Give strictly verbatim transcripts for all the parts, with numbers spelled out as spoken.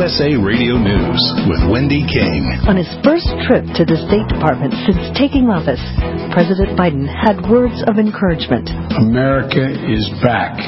S A Radio News with Wendy King. On his first trip to the State Department since taking office, President Biden had words of encouragement. America is back.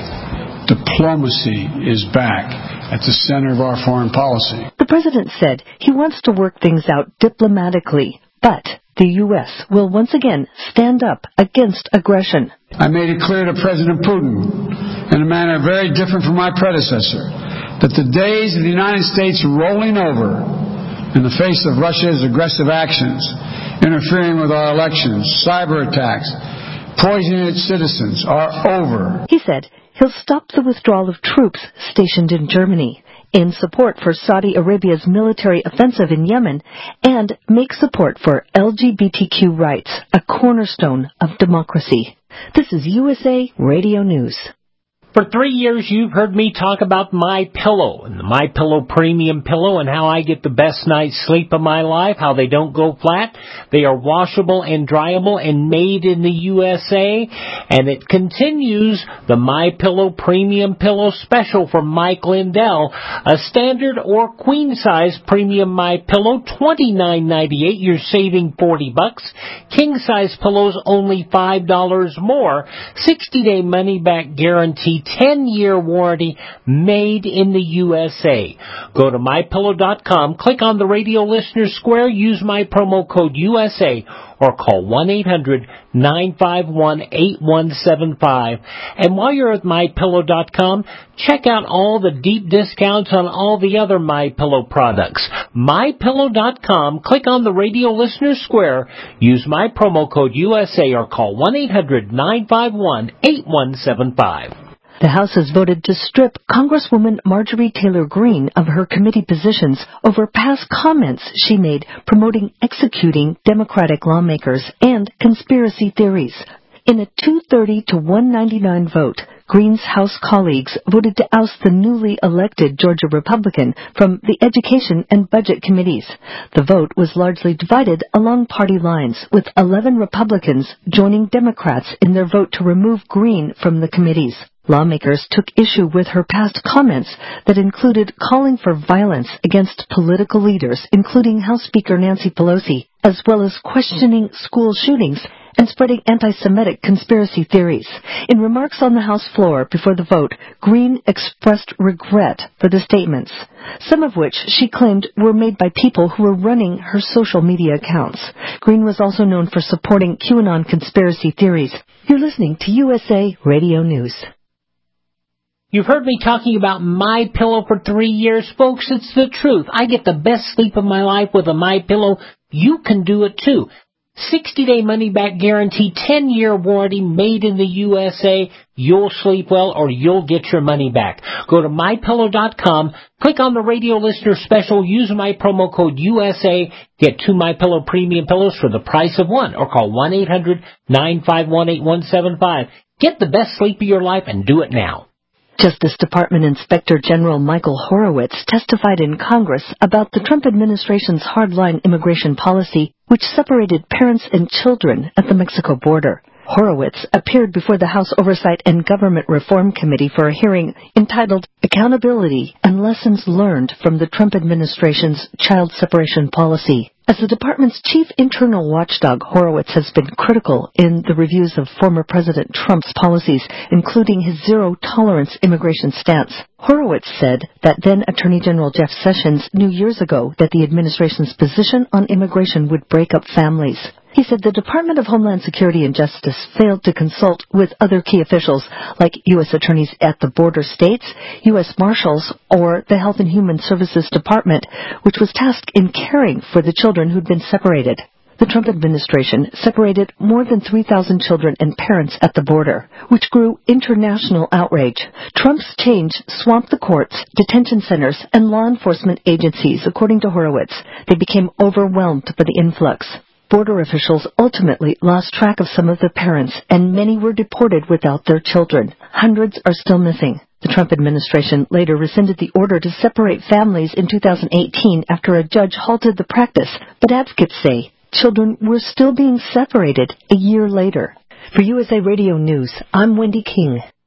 Diplomacy is back at the center of our foreign policy. The president said he wants to work things out diplomatically, but the U S will once again stand up against aggression. I made it clear to President Putin, in a manner very different from my predecessor, that the days of the United States rolling over in the face of Russia's aggressive actions, interfering with our elections, cyber attacks, poisoning its citizens, are over. He said he'll stop the withdrawal of troops stationed in Germany in support for Saudi Arabia's military offensive in Yemen and make support for L G B T Q rights a cornerstone of democracy. This is U S A Radio News. For three years, you've heard me talk about MyPillow and the MyPillow Premium Pillow and how I get the best night's sleep of my life, how they don't go flat. They are washable and dryable and made in the U S A. And it continues the MyPillow Premium Pillow Special from Mike Lindell. A standard or queen-size premium MyPillow, twenty-nine ninety-eight. You're saving forty bucks. King-size pillows, only five dollars more. sixty-day money-back guarantee. ten-year warranty, made in the U S A. Go to my pillow dot com, click on the radio listener square, use my promo code U S A, or call one eight hundred nine five one eight one seven five. And while you're at my pillow dot com, check out all the deep discounts on all the other MyPillow products. my pillow dot com, click on the radio listener square, use my promo code U S A, or call one eight hundred nine five one eight one seven five. The House has voted to strip Congresswoman Marjorie Taylor Greene of her committee positions over past comments she made promoting executing Democratic lawmakers and conspiracy theories. In a two thirty to one ninety-nine vote, Greene's House colleagues voted to oust the newly elected Georgia Republican from the Education and Budget committees. The vote was largely divided along party lines, with eleven Republicans joining Democrats in their vote to remove Greene from the committees. Lawmakers took issue with her past comments that included calling for violence against political leaders, including House Speaker Nancy Pelosi, as well as questioning school shootings and spreading anti-Semitic conspiracy theories. In remarks on the House floor before the vote, Greene expressed regret for the statements, some of which she claimed were made by people who were running her social media accounts. Greene was also known for supporting QAnon conspiracy theories. You're listening to U S A Radio News. You've heard me talking about MyPillow for three years, folks. It's the truth. I get the best sleep of my life with a MyPillow. You can do it too. sixty-day money-back guarantee, ten-year warranty, made in the U S A. You'll sleep well or you'll get your money back. Go to my pillow dot com, click on the radio listener special, use my promo code U S A, get two MyPillow premium pillows for the price of one, or call one eight hundred nine five one eight one seven five. Get the best sleep of your life and do it now. Justice Department Inspector General Michael Horowitz testified in Congress about the Trump administration's hardline immigration policy, which separated parents and children at the Mexico border. Horowitz appeared before the House Oversight and Government Reform Committee for a hearing entitled Accountability and Lessons Learned from the Trump Administration's Child Separation Policy. As the department's chief internal watchdog, Horowitz has been critical in the reviews of former President Trump's policies, including his zero-tolerance immigration stance. Horowitz said that then Attorney General Jeff Sessions knew years ago that the administration's position on immigration would break up families. He said the Department of Homeland Security and Justice failed to consult with other key officials like U S attorneys at the border states, U S Marshals, or the Health and Human Services Department, which was tasked in caring for the children who'd been separated. The Trump administration separated more than three thousand children and parents at the border, which grew international outrage. Trump's change swamped the courts, detention centers, and law enforcement agencies, according to Horowitz. They became overwhelmed by the influx. Border officials ultimately lost track of some of the parents, and many were deported without their children. Hundreds are still missing. The Trump administration later rescinded the order to separate families in two thousand eighteen after a judge halted the practice, but advocates say children were still being separated a year later. For U S A Radio News, I'm Wendy King.